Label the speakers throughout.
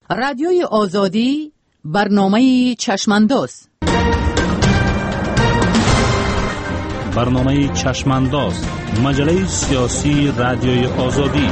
Speaker 1: رادیوی آزادی، برنامه چشمانداز.
Speaker 2: برنامه چشمانداز، مجله سیاسی رادیوی آزادی.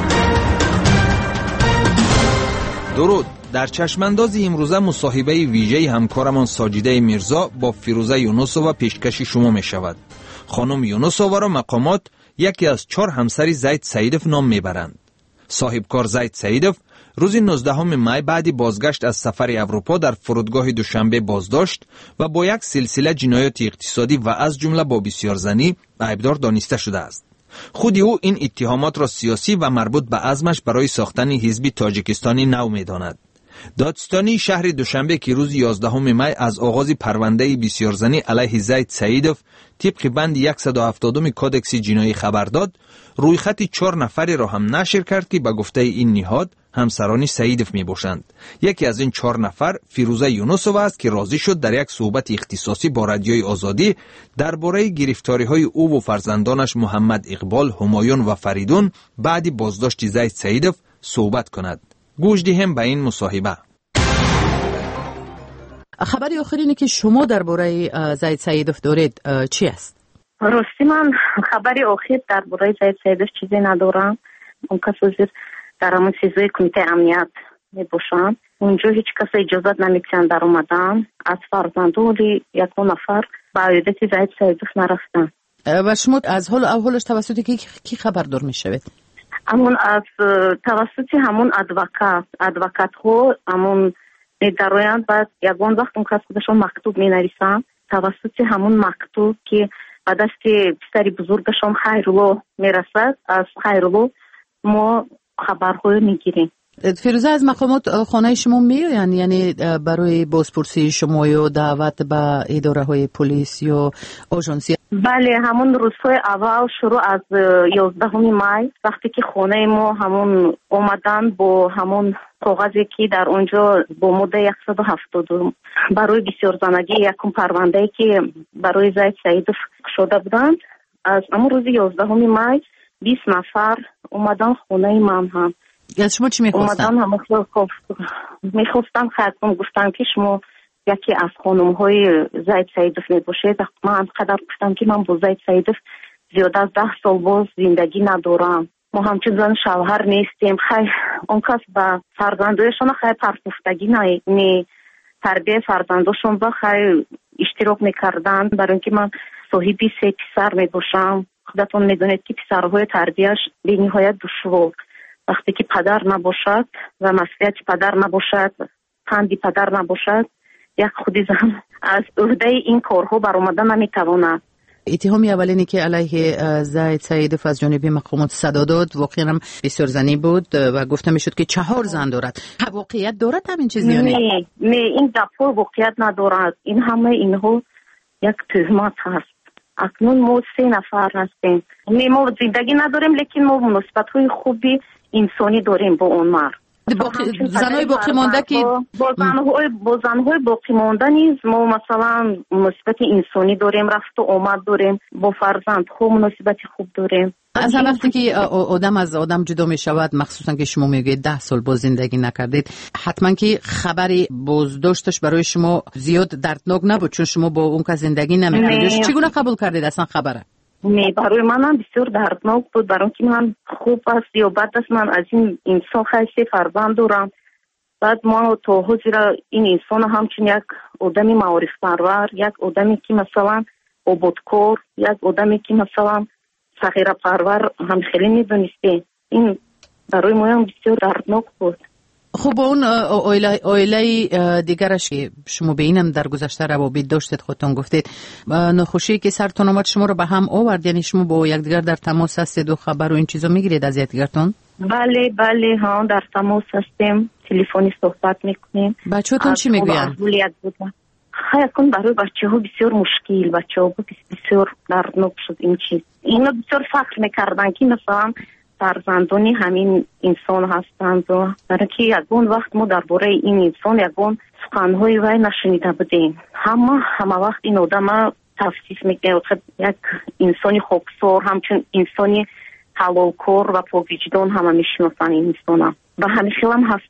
Speaker 3: درود. در چشمانداز امروزه مصاحبه ویژه همکارمان ساجیده میرزا با فیروزه یونسووا پیشکش شما می شود. خانم یونسووا را مقامات یکی از 4 همسر زید سیدوف نام میبرند. صاحبکار زید سیدوف روز 19 می بعد بازگشت از سفر اروپا در فرودگاه دوشنبه بازداشت و با یک سلسله جنایات اقتصادی و از جمله با بسیارزنی ایبدار دانسته شده است. خود او این اتهامات را سیاسی و مربوط به عزمش برای ساختن حزب تاجیکستانی نو می‌داند. دادستانی شهر دوشنبه که روز 11 می از آغاز پرونده بسیارزنی علیه زید سیدوف طبق بند 170 کودکس جنایی خبر داد، رویخط 4 نفری را هم نشر کرد که به گفته این نهاد همسران سیدوف می باشند. یکی از این 4 نفر فیروزه یونسووا است که راضی شد در یک صحبت اختصاصی با رادیوی آزادی درباره گرفتاری های او و فرزندانش محمد اقبال، همایون و فریدون بعد بازداشت زید سیدوف صحبت کند. گوش دهیم به این مصاحبه.
Speaker 1: خبری آخرینی که شما درباره زید سیدوف دارید چی است؟
Speaker 4: راستی من خبری آخر درباره زید سیدوف چیزی ندارم. اون کسی در همون چیزای کمیته امنیت میباشند. اونجا هیچ کس اجازت نمیتونن در اومدن. از فرزندان یک نفر به عیادت زید سیدوف نرفتن.
Speaker 1: و شما از حال اولش توسط کی خبردار میشوید؟
Speaker 4: همون از توسط همون ادوکات ها همون میدرویند. بعد یکون وقت اون کس خودشون مکتوب می نویسن. توسط همون مکتوب که به دست پسر بزرگشون خیرالله میرسد، از خیرالله ما خبرهای میگیریم.
Speaker 1: فیروزه، از مقامات خانه شما میآیند؟ یعنی برای بازپرسی شما یا دعوت به اداره های پلیس یا آژانسی؟
Speaker 4: بله، همون روزهای اول شروع از 11 می وقتی که خانه ما همون اومدن با همون کاغذی که در اونجا با ماده 170 برای بسیارزنگی یکم پرونده که برای زید سیدوف شده بودند، از همون روز 11 می 20 نفر اومدن خانه من هم.
Speaker 1: از شما چی میخواستن؟
Speaker 4: میخواستن خیلی گفتن که شما یکی از خانم های زید سیدوف میباشید. من قدر گفتم که من با زید سیدوف زیاده از 10 سال باز زندگی ندارم. ما همچون زن شوهر نیستیم. خیلی اون کس به فرزندایشان خیلی پرپفتگی نه تربیه فرزنداشون با خیلی اشتراک میکردن. برای اینکه من صاحبی 3 پسر میباشم. خودتون میدونید که پسرهای تربیهش به نهایت دشوار. وقتی که پدر نباشد و مسئولیت پدر نباشد، پندی پدر نباشد، یک خودی زن از عهده این کارها بر اومدن نمیتواند.
Speaker 1: اتهامی اولینی که علیه زید سیدوف از جانب مقامات صدا داد واقعا هم بسیارزنی بود و گفته میشد که 4 زن دارد. واقعیت دارد همین چیزی؟
Speaker 4: نه این دفعه واقعیت ندارد. این همه اینها یک تهمت هست. اکنون ما 3 نفر هستیم. ما زندگی نداریم، لیکن ما مناسبت‌های خوبی انسانی داریم با اون مرد.
Speaker 1: زنهای باقی مانده که
Speaker 4: با زنهای باقی مانده نیز ما مثلا مناسبت انسانی داریم، رفت و آمد داریم، با فرزند خوب مناسبت خوب داریم.
Speaker 1: از وقتی که آدم از آدم جدا می شود، مخصوصا که شما میگید 10 سال باز زندگی نکردید، حتما که خبری بازداشتش برای شما زیاد دردناک نبود، چون شما با اون که زندگی نمی‌کردید. چگونه قبول کردید اصلا خبره؟
Speaker 4: نه، برای من بسیار دردناک بود. برای اینکه من خوب است یا بد است، من از این انسان خیلی فرزند دارم. بعد ما تا حاضر این انسان همچون یک آدمی معارف پرور، یک آدمی که مثلا آبادکار، یک آدمی که مثلا صغیره پرور هم خیلی میدونسته. این برای ما هم بسیار دردناک بود.
Speaker 1: خب اون اویله دیگرش که شما به اینم در گذشته روابط داشتید، خودتون گفتید نخوشی که سرتون آمد شما رو به هم آورد، یعنی شما با یکدیگر در تماس هستید و خبر و این چیزا میگیرید از یکدیگرتون؟
Speaker 4: بله ها، در تماس هستیم، تلفنی صحبت میکنیم.
Speaker 1: بچه‌تون چی میگوین؟
Speaker 4: خیلی کن برای بچه‌ها بسیار مشکل، بچه‌ها بسیار دردناک شد این چیز. اینا بسیار فکر میکردن که مثلا فرزندانی همین انسان هستند و برای که یکون وقت ما درباره این انسان یکون سخنهای وی نشنیده بودیم. همه وقت این آدم تفسیر میکنه یک انسانی خوبسار، همچون انسانی حلالکار و پاکوجدان همه میشناسن این انسان و همه خیلی هم هستن.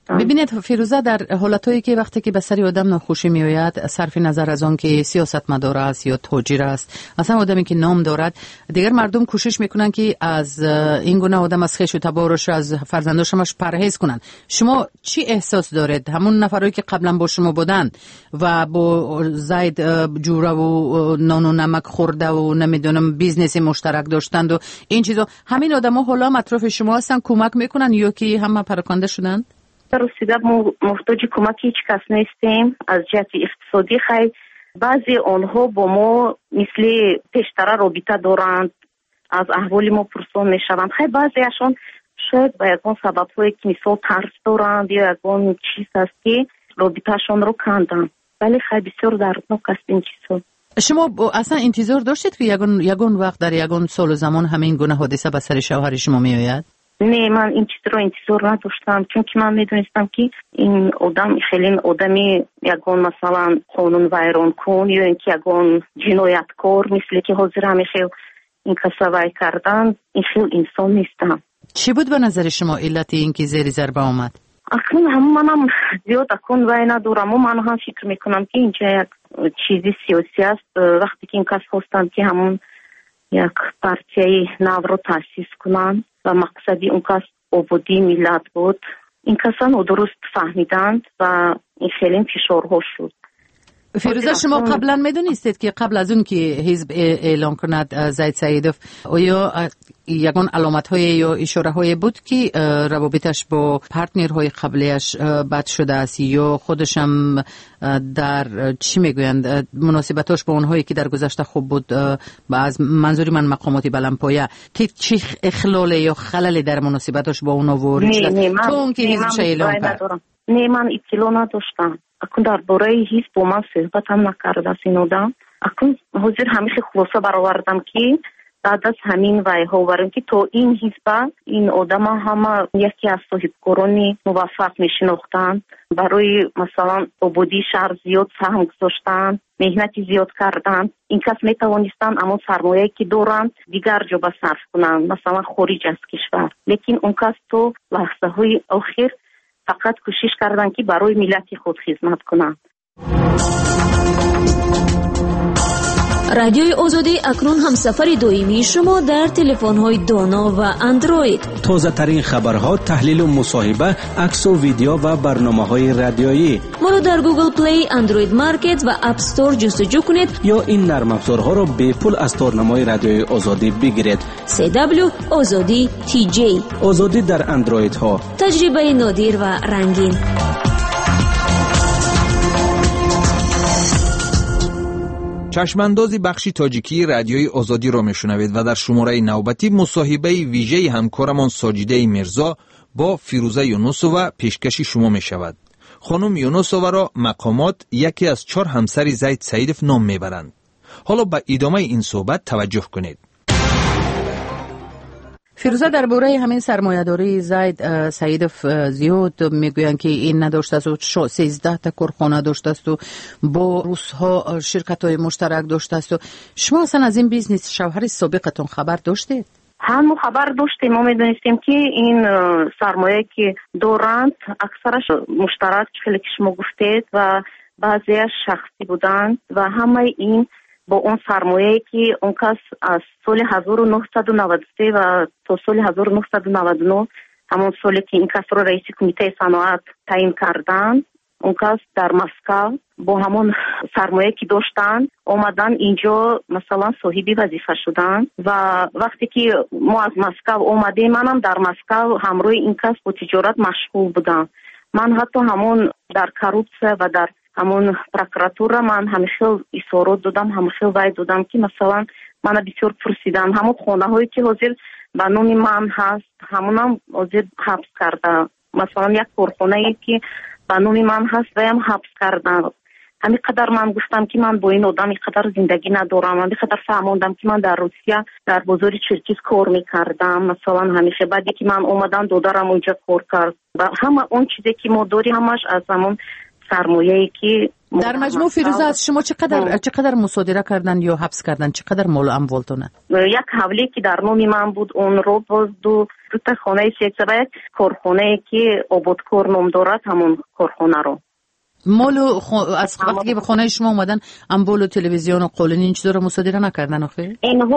Speaker 4: گفتم.
Speaker 1: ببینید فیروزه، در حالتایی که وقتی که به سر آدم ناخوشی میآید، صرف نظر از آن که سیاستمدار است یا تاجر است، اصلا آدمی که نام دارد، دیگر مردم کوشش میکنن که از این گونه آدم از خویش و تبارش از فرزندانش پرهیز کنن. شما چی احساس دارید؟ همون نفرایی که قبلا با شما بودن و با زید جوره و نان و نمک خورده و نمیدونم بیزنس مشترک داشتند و این چیزا، همین آدما حالا اطراف شما هستن، کمک میکنن یا که همه پراکنده شدن؟
Speaker 4: رسیده محتاج کمک هیچ کس نیستیم. از جهت اقتصادی خیلی بعضی آنها با ما مثل پیشتر رابطه دارند، از احوال ما پرسان میشوند. خیلی بعضیشان شاید با یکان سبب هایی که مثال ترس دارند یا یکان چیز است که رابطهشان رو کندن، ولی خیلی بسیار دردناک است این چیزها.
Speaker 1: شما اصلا انتظار داشتید که یگان وقت در یگان سال و زمان همین گونه حادثه به سر شوهر شما می آید؟
Speaker 4: نه، من این چیز رو انتظار نداشتم، چون که من میدونستم که این آدم خیلی آدمی یگان مثلا قانون ویران کن یا اینکه یگان جنایتکار مثل که حاضر همیشه این کسا وی کردن، این خیلی انسان نیستم.
Speaker 1: چی بود به نظر شما علت این که زیر ضربه آمد؟
Speaker 4: اکنون منم زیاد اکن وی ندارم و من هم فکر میکنم که اینجا یک چیزی سیاسی است. وقتی که این کس خواستند که همون یک پارتیای نو رو تاسیس کنند و مقصدی اون کس آبادی ملت بود، این کسان درست فهمیدند و این خیلی فشارها شد.
Speaker 1: فیروزه، شما قبلا میدونستید که قبل از اون که حزب اعلام کند زید سیدوف، آیا یگان علامت های یا اشاره های بود که روابطش با پارتنرهای قبلیش بد شده است یا خودشم در چی میگویند مناسبتاش با اونهایی که در گذشته خوب بود، از منظوری من مقامات بلندپایه، که چی اخلال یا خللی در مناسبتاش با اونها وارد شده تو اون که حزبش اعلام کرد؟
Speaker 4: نه، من اطلاع نداشتم. اکن در باره حزب با من صحبت هم نکرده است این آدم. اکن حاضر همیشه خلاصه برآوردم که بعد از همین ویها ورم که تو این حزب این آدم همه یکی از صاحبکاران موفق میشناختند، برای مثلا آبادی شهر زیاد سهم گذاشتند، مهنتی زیاد کردند. این کس میتوانستند اما سرمایه که دارند دیگر جا به صرف کنند، مثلا خارج از کشور. لیکن اون کس تو لحظه های آخر فقط کوشش کردند که برای ملت خود خدمت کنند.
Speaker 5: رادیوی آزادی اکنون هم سفر دائمی شما در تلفن‌های دانا و اندروید.
Speaker 6: تازه ترین خبرها، تحلیل و مصاحبه، عکس و ویدیو و برنامه‌های رادیویی.
Speaker 5: ما رو در گوگل پلی، اندروید مارکت و اپ استور جستجو کنید
Speaker 6: یا این نرم افزارها را به پول از تورنمای رادیوی آزادی بگیرید.
Speaker 5: CW آزادی TJ،
Speaker 6: آزادی در اندروید ها،
Speaker 5: تجربه نادر و رنگین.
Speaker 3: چشماندازی بخشی تاجیکی رادیوی آزادی را میشنوید و در شماره نوبتی مصاحبه ویژه همکارمان ساجیده میرزا با فیروزه یونسووا پیشکش شما می شود. خانم یونسووا را مقامات یکی از 4 همسر زید سیدوف نام میبرند. حالا به ادامه این صحبت توجه کنید.
Speaker 1: فیروزه، درباره همین سرمایه‌داری زید سیدوف زیاد میگویند که این نداشته است و 13 تا کارخانه داشته است و با روس‌ها شرکت‌های مشترک داشته است. و شما اصلا از این بیزنس شوهر سابقتون خبر داشتید؟
Speaker 4: هم خبر داشتیم. ما میدونستیم که این سرمایه که دارند اکثرش مشترک خیلی که شما گفتید و بعضیش شخصی بودند و همه این با اون سرمایه که اون کس از سال 1993 و تا سال 1999 همون سالی که این کس رو رئیس کمیته صنعت تعیین کردند، اون کس در مسکو با همون سرمایه که داشتن اومدن اینجا مثلا صاحبی وظیفه شدن و وقتی که ما از مسکو اومدیم منم در مسکو همراه این کس با تجارت مشغول بودم. من حتی همون در کروپسه و در همون پروکراتور من همیشه اصرار دادم، همیشه وعده دادم که مثلا من بسیار پرسیدم همون خانه هایی که حاضر به نام من هست همونم حاضر حبس کرده، مثلا یک کارخانه ای که به نام من هست و هم حبس کردن. همین قدر من گفتم که من با این آدم اینقدر زندگی ندارم. همین قدر فهموندم که من در روسیه در بازار چرکیز کار میکردم، مثلا همیشه بعدی که من اومدم دادرم اونجا کار کرد و همه اون چیزی که ما داریم همش از همون سرمایه‌ای که
Speaker 1: در مجموع فیروزه از شما چقدر مصادره کردن یا حبس کردن؟ چقدر مال و اموالتونه؟
Speaker 4: یک حوالی که در نام من بود اون رو باز دو تا خانه سیکسه و یک کارخانه که آبادکار نام دارد همون کارخانه رو
Speaker 1: مال از وقتی که به خانه شما اومدن اموال و تلویزیون و قولین این چیزا رو مصادره نکردن آخه؟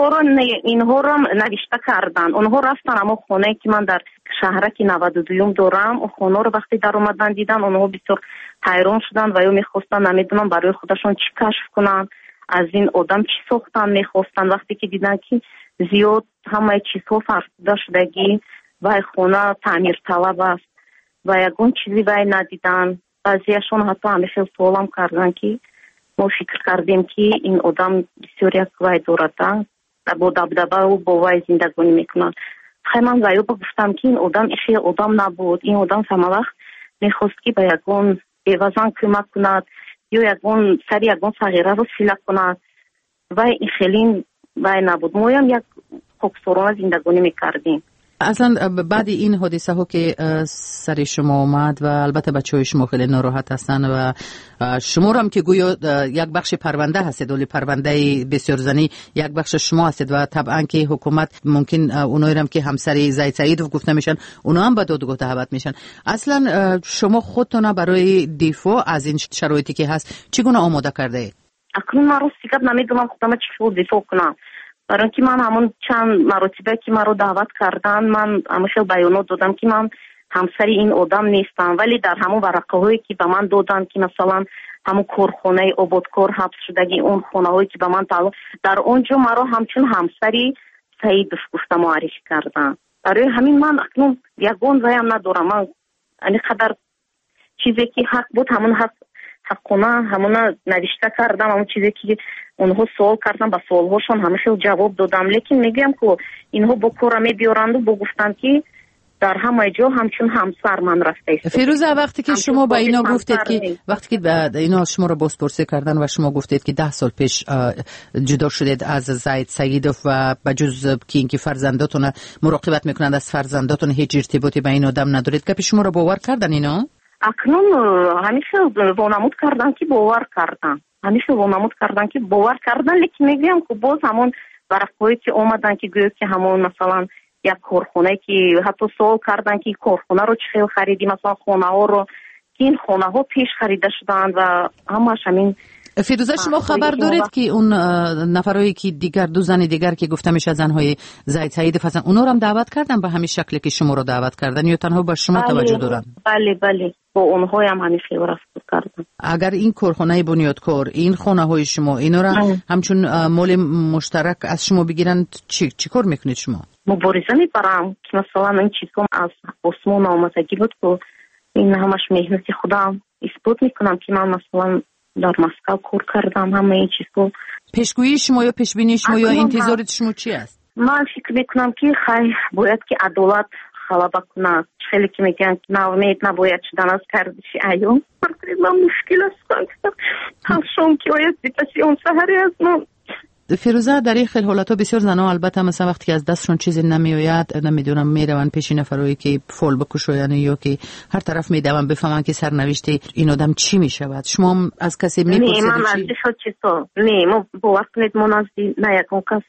Speaker 4: اینها رو نوشته کردن. اونها رفتن اما خانه که من در شهرک 92 دارم اون خانه رو وقتی در اومدن دیدن اونها بسیار حیران شدن و یا میخواستن نمیدونم برای خودشون چی کشف کنن از این آدم چی ساختن میخواستن. وقتی که دیدن که زیاد همه چیزها فرسوده شدگی و خانه تعمیر طلب است و یگون چیزی وای ندیدن. بعضیشون حتی همیشه سوالم کردن که ما فکر کردیم که این آدم بسیار یک وای دارد با دبدبه و با وای زندگانی میکنن. خیلی من وایو گفتم که این آدم ایشی آدم نبود. این آدم همه وقت میخواست که به یگون بیوزن کمک کند یا یگون سر یگون صغیره رو سیله کند و این خیلی وای نبود. ما هم یک خاکسارانه زندگانی میکردیم.
Speaker 1: اصلا بعد این حادثه ها که سر شما اومد و البته بچه های شما خیلی ناراحت هستن و شما هم که گویا یک بخش پرونده هستید ولی پرونده بسیار زنی یک بخش شما هستید و طبعا که حکومت ممکن اونایی هم که همسر زید سعیدوف گفته میشن اونا هم به دادگاه دعوت میشن. اصلا شما خودتون برای دفاع از این شرایطی که هست چگونه آماده کرده اید؟
Speaker 4: اکنون من رو سیگب نمیدونم خودم چی دفاع کنم. برای که من همون چند مرتبه که من رو دعوت کردن من همیشه بیانات دادم که من همسر این آدم نیستم ولی در همون ورقه هایی که به من دادن که مثلا همون کارخانه آبادکار حبس شدگی اون خانه هایی که به من تعلق در اونجا من رو همچون همسری سعیدوف گفته معرفی کردن. برای همین من اکنون یگون ویم ندارم. من یعنی قدر چیزی که حق بود همون حقونه همون نوشته کردم. همون چیزی که اونها سوال کردن با سوالهاشون همیشه جواب دادم. لیکن میگم که اینها با کارم بیارند و با گفتن که در همه جا همچون همسر من رفته است.
Speaker 1: فیروزه وقتی که شما با اینا گفتید که وقتی که اینا شما رو بازپرسی کردن و شما گفتید که 10 سال پیش جدا شدید از زید سعیدوف و بجز که اینکه فرزنداتون مراقبت میکنند از فرزنداتون هیچ ارتباطی با این آدم ندارید که شما رو باور کردن اینا؟
Speaker 4: اکنون همیشه وانمود کردن که باور کردن. همیشه وانمود کردن که باور کردن. لیکن میگم که باز همون ورقه‌ای که اومدن که گویا که همون مثلا یک کارخانه که حتی سوال کردن که کارخانه رو چه خریدی مثلا خانه ها رو که این خانه ها پیش خریده شدن و همش همین.
Speaker 1: فیروزه شما خبر دارید که اون نفرایی که دیگر دو زن دیگر که گفته میشه زنهای زید سعیدوف هستن اونا رو هم دعوت کردن به همین شکلی که شما رو دعوت کردن یا تنها با شما توجه دارن؟
Speaker 4: بله با اونها هم همیشه رفتار کردن.
Speaker 1: اگر این کارخانه بنیادکار این خانه های شما اینا رو همچون مال مشترک از شما بگیرن چی کار میکنید شما؟
Speaker 4: مبارزه میبرم که مثلا این چیزها از آسمون آمدگی بود که این همش مهنت خودم اثبات میکنم که من مثلا در مسکو کار کردم. همه این چیزها
Speaker 1: پیشگویی شما یا پیشبینی شما یا انتظارات شما چی است؟
Speaker 4: من فکر میکنم که خیلی باید که عدالت غلبه کنه. خیلی که میگن ناامید نباید شدن از کردش ایام. من مشکل است شام که باید بیتشی اون سهری از من.
Speaker 1: فیروزه در این خیلی حالتا بسیار زنها البته مثلا وقتی که از دستشون چیزی نمیآید نمیدونم میرون پیش نفرایی که فول بکشن یا که هر طرف میدون بفهمن که سرنوشت این آدم چی میشود. شما از کسی میپرسید؟
Speaker 4: نه من از چیزا نه ما باور کنید ما نزدی نه یکون کس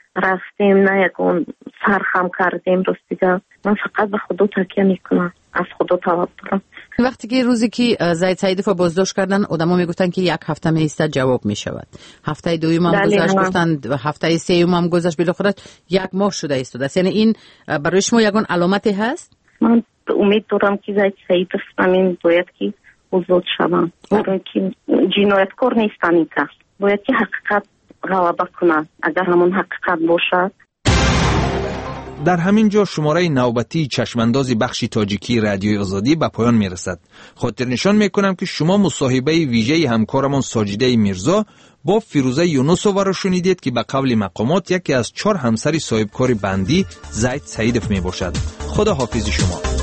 Speaker 4: رفتیم نه یکون سرخم کردیم رستیگه. من فقط به خدا تکیه میکنم از خدا طلب دارم.
Speaker 1: وقتی که روزی که زید سعیدوف بازداشت کردن آدما میگفتن که 1 هفته میایستد جواب میشود. هفته دوم هم گذشت گفتن هفته سوم هم گذشت بالاخره 1 ماه شده است. یعنی این برای شما یگان علامتی هست؟
Speaker 4: من امید دارم که زید سعیدوف همین باید که آزاد شوند. برای که جنایتکار نیستن این کس. باید که حقیقت غلبه کنه. اگر همون حقیقت باشد.
Speaker 3: در همین جا شماره نوبتی چشمانداز بخش تاجیکی رادیوی آزادی به پایان میرسد. خاطر نشان میکنم که شما مصاحبه ویژه همکارمان ساجده میرزا با فیروزه یونسووا را شنیدید که به قول مقامات یکی از 4 همسر صاحبکار بندی زید سعیدوف می باشد. خدا حافظ شما.